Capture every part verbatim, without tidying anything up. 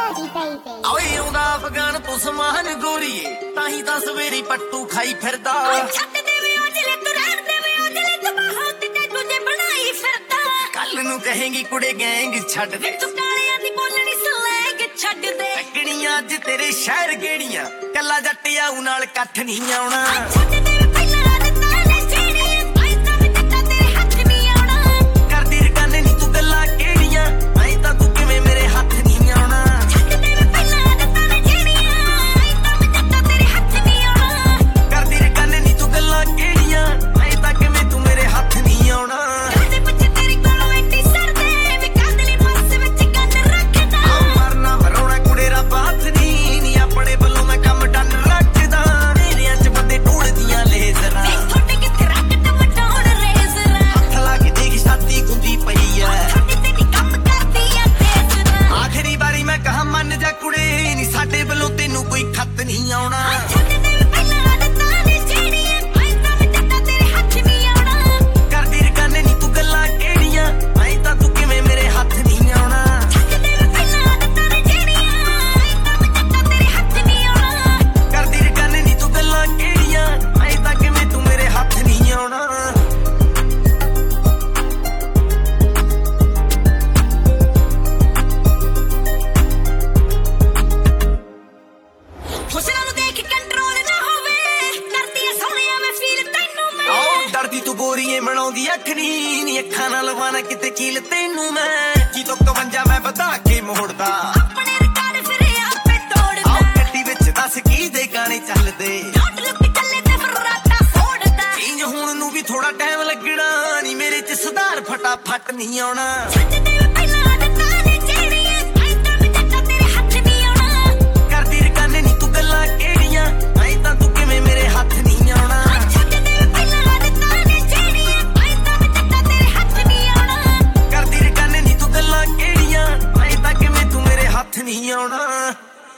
ਓਏ ਆਉਂਦਾ ਅਫਗਾਨ ਤੋਂ ਸਮਾਨ ਗੋਰੀਏ ਤਾਂ ਹੀ ਤਾਂ ਸਵੇਰੀ ਪੱਟੂ ਖਾਈ ਫਿਰਦਾ ਛੱਡ ਦੇਵੇਂ ਉਜਲੇ ਤੂੰ ਰਹਿਣ ਦੇਵੇਂ ਉਜਲੇ ਤੂੰ ਬਹੁਤ ਤੇ ਤੁਝੇ ਬਣਾਈ ਫਿਰਦਾ ਕੱਲ ਨੂੰ ਕਹੇਂਗੀ ਕੁੜੇ ਗੈਂਗ ਛੱਡ ਦੇ ਤੂੰ ਕਾਲਿਆਂ ਦੀ ਬੋਲਣੀ ਸਲੈਂਗ ਛੱਡ ਦੇ ਟੱਕਣੀਆਂ ਅੱਜ ਤੇਰੇ ਸ਼ਹਿਰ ਗੇੜੀਆਂ ਕੱਲਾ ਜੱਟ ਆਉ ਨਾਲ ਇਕੱਠ ਨਹੀਂ ਆਉਣਾ ਛੱਡ ਦੇਵੇਂ ਪਹਿਲਾਂ ਦਿੱਤਾ ਨੇ ਛੇੜੀ ਆਈ ਤਾਂ ਮੈਂ ਜੱਟਾਂ ਤੇਰੇ ਹੱਥ ਨਹੀਂ ਆਉਣਾ ਕਰਦੀ ਰਕਾਨੇ ਨੀ ਤੂੰ ਗੱਲਾਂ ਕਿਹੜੀਆਂ ਆਈ ਤਾਂ ਤੂੰ ਕਿਵੇਂ ਮੇਰੇ ਹੱਥ ਨਹੀਂ ਆਉਣਾ ਛੱਡ ਦੇਵੇਂ ਪਹਿਲਾਂ ਦਿੱਤਾ ਨੇ ਛੇੜੀ ਆਈ ਤਾਂ ਮੈਂ ਜੱਟਾਂ ਤੇਰੇ ਹੱਥ ਨਹੀਂ ਆਉਣਾ ਕਰਦੀ ਰਕਾਨੇ ਨੀ ਤੂੰ ਗੱਲਾਂ ਕਿਹੜੀਆਂ ਆਈ ਤਾਂ ਕਿਵੇਂ ਤੂੰ ਮੇਰੇ ਹੱਥ ਨਹੀਂ ਆਉਣਾ ਕਦੇ ਪਿੱਛੇ ਤੇਰੀ ਕੋਲੋਂ ਐਂਟੀ ਸਰਦੇ ਵੀ ਕਾਦਲੀ ਪਾਸੇ ਵਿੱਚ ਕੰਨ ਰੱਖਦਾ ਮਰਨਾ ਮਰਾਉਣਾ ਕੁੜੇ ਰੱਬ ਹੱਥ ਨਹੀਂ ਨੀ ਆਪਣੇ ਵੱਲੋਂ ਮੈਂ ਕੰਮ ਡਨ ਰੱਖਦਾ ਮੇਰਿਆਂ ਚ ਬੰਦੇ ਢੂਲਦੀਆਂ ਲੇਜ਼ਰਾਂ ਥੋੜੇ ਕਿੱਥੇ ਰੱਖ ਤੇ ਮਟਾਉਣ ਰੇਜ਼ਰ ਹੱਥ ਲਾ ਕੇ ਦੇਖ ਛਾਤੀ ਗੁੰਦੀ ਪਈ ਐ ਥੋੜੀ ਤੇਰੀ ਕੰਮ ਕਰਦੀ ਆ ਤੇਜ਼ ਆਖਰੀ ਵਾਰੀ ਮੈਂ ਕਹਾ ਮੰਨ ਜਾ ਕੁੜੇ ਨੀ ਸਾਡੇ ਵੱਲੋਂ ਤੈਨੂੰ ਕੋਈ ਖੱਤ ਨਹੀਂ ਆਉਣਾ ਛੱਡ ਦੇਵੇਂ ਪਹਿਲਾਂ ਦਿੱਤਾ ਨੇ ਛੇੜੀ ਆਈ ਤਾਂ ਮੈਂ ਜੱਟਾਂ ਤੇਰੇ ਹੱਥ ਨਹੀਂ ਆਉਣਾ ਕਰਦੀ ਰਕਾਨੇ ਨੀ ਤੂੰ ਗੱਲਾਂ ਕਿਹੜੀਆਂ ਆਈ ਤਾਂ ਤੂੰ ਕਿਵੇਂ ਮੇਰੇ ਹੱਥ ਨਹੀਂ ਆਉਣਾ ਛੱਡ ਦੇਵੇਂ ਪਹਿਲਾਂ ਦਿੱਤਾ ਨੇ ਛੇੜੀ ਆਈ ਤਾਂ ਮੈਂ ਜੱਟਾਂ ਤੇਰੇ ਹੱਥ ਨਹੀਂ ਆਉਣਾ ਕਰਦੀ ਰਕਾਨੇ ਨੀ ਤੂੰ ਗੱਲਾਂ ਕਿਹੜੀਆਂ ਆਈ ਤਾਂ ਕਿਵੇਂ ਤੂੰ ਮੇਰੇ ਹੱਥ ਨਹੀਂ ਆਉਣਾ ਹੁਸਨਾਂ ਨੂੰ ਦੇਖ ਕੰਟਰੋਲ ਨਾ ਹੋਵੇ ਕਰਦੀ ਐ ਸੋਹਣਿਆ ਮੈਂ ਫੀਲ ਤੈਨੂੰ ਮੈਂ ਆਓ ਡਰਦੀ ਤੂੰ ਗੋਰੀਏ ਬਣਾਉਂਦੀ ਅੱਖ ਨੀ ਨੀ ਅੱਖਾਂ ਨਾਲ ਲਵਾਣਾ ਕਿਤੇ ਕੀਲ ਤੈਨੂੰ ਮੈਂ ਕੀ ਤੋਂ ਇਕਵੰਜਾ ਮੈਂ ਵਧਾ ਕੇ ਮੋੜਦਾ ਆਪਣੇ ਰਿਕਾਰਡ ਫਿਰ ਆਪੇ ਤੋੜਦਾ ਆਓ ਗੱਡੀ ਵਿੱਚ ਦੱਸ ਕੀ ਦੇ ਗਾਣੇ ਚੱਲਦੇ ਡੋਟ ਲੁੱਕ ਚੱਲੇ ਤੇ ਫਰਾਟਾ ਫੋੜਦਾ ਚੇਂਜ ਹੋਣ ਨੂੰ ਵੀ ਥੋੜਾ ਟਾਈਮ ਲੱਗਣਾ ਨੀ ਮੇਰੇ ਚ ਸੁਧਾਰ ਫਟਾਫਟ ਨਹੀਂ ਆਉਣਾ ਛੱਡ ਦੇਵੇਂ ਪਹਿਲਾਂ ਦਿੱਤਾ ਨੇ ਛੇੜੀ ਆਈ ਤਾਂ ਮੈਂ ਜੱਟਾਂ ਤੇਰੇ ਹੱਥ ਨਹੀਂ ਆਉਣਾ ਕਰਦੀ ਰਕਾਨੇ ਨੀ ਤੂੰ ਗੱਲਾਂ ਕਿਹੜੀਆਂ ਆਈ ਤਾਂ ਤੂੰ ਕਿਵੇਂ ਮੇਰੇ ਹੱਥ ਨਹੀਂ ਆਉਣਾ ਛੱਡ ਦੇਵੇਂ ਪਹਿਲਾਂ ਦਿੱਤਾ ਨੇ ਛੇੜੀ ਆਈ ਤਾਂ ਮੈਂ ਜੱਟਾਂ ਤੇਰੇ ਹੱਥ ਨਹੀਂ ਆਉਣਾ ਕਰਦੀ ਰਕਾਨੇ ਨੀ ਤੂੰ ਗੱਲਾਂ ਕਿਹੜੀਆਂ ਆਈ ਤਾਂ ਕਿਵੇਂ ਤੂੰ ਮੇਰੇ ਹੱਥ ਨਹੀਂ ਆਉਣਾ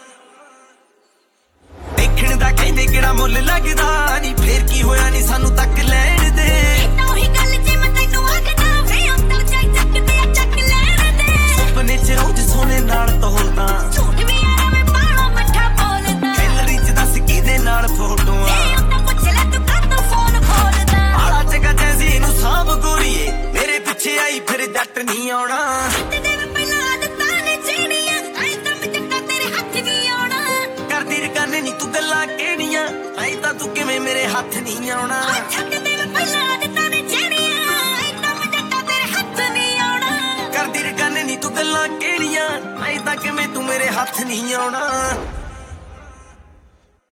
ਦੇਖਣ ਦਾ ਕਹਿੰਦੇ ਕਿਹੜਾ ਮੁੱਲ ਲੱਗਦਾ ਨੀ ਫੇਰ ਕੀ ਹੋਇਆ ਨੀ ਸਾਨੂੰ ਤੱਕ ਲੈਣ ਦੇ ਇਦਾਂ ਉਹੀ ਗੱਲ ਜੇ ਮੈਂ ਤੈਨੂੰ ਆਖਦਾ ਵੇ ਅੰਦਰ ਜਾਈ ਚੱਕਦੇ ਆ ਚੱਕ ਲੈਣ ਦੇ ਸੁਪਨੇ ਚ ਰੋਜ਼ ਸੋਨੇ ਨਾਲ ਤੋਲਦਾ ਝੂਠ ਵੀ ਐਵੇਂ ਬਾਹਰੋਂ ਮੱਠਾ ਬੋਲਦਾ ਗੈਲਰੀ ਚ ਦੱਸ ਕਿਹਦੇ ਨਾਲ ਫੋਟੋਆਂ ਇਹ ਤਾਂ ਪੁੱਛ ਲੈ ਤੂੰ ਕਾਹਤੋਂ ਫੋਨ ਖੋਲਦਾ ਆਲਾ ਜਗਾ ਜੈਸੀ ਨੂੰ ਸਾਂਭ ਗੋਰੀਏ ਮੇਰੇ ਪਿੱਛੇ ਆਈ ਫਿਰ ਜੱਟ ਨਹੀਂ ਆਉਣਾ ਛੱਡ ਦੇਵੇਂ ਪਹਿਲਾਂ ਦਿੱਤਾ ਨੇ ਛੇੜੀ ਆਈ ਤਾਂ ਮੈਂ ਜੱਟਾਂ ਤੇਰੇ ਹੱਥ ਨਹੀਂ ਆਉਣਾ ਕਰਦੀ ਰਕਾਨੇ ਨੀ ਤੂੰ ਗੱਲਾਂ ਕਿਹੜੀਆਂ ਆਈ ਤਾਂ ਤੂੰ ਕਿਵੇਂ ਮੇਰੇ ਹੱਥ ਨਹੀਂ ਆਉਣਾ ਛੱਡ ਦੇਵੇਂ ਪਹਿਲਾਂ ਦਿੱਤਾ ਨੇ ਛੇੜੀ ਆਈ ਤਾਂ ਮੈਂ ਜੱਟਾਂ ਤੇਰੇ ਹੱਥ ਨਹੀਂ ਆਉਣਾ ਕਰਦੀ ਰਕਾਨੇ ਨੀ ਤੂੰ ਗੱਲਾਂ ਕਿਹੜੀਆਂ ਆਈ ਤਾਂ ਕਿਵੇਂ ਤੂੰ ਮੇਰੇ ਹੱਥ ਨਹੀਂ ਆਉਣਾ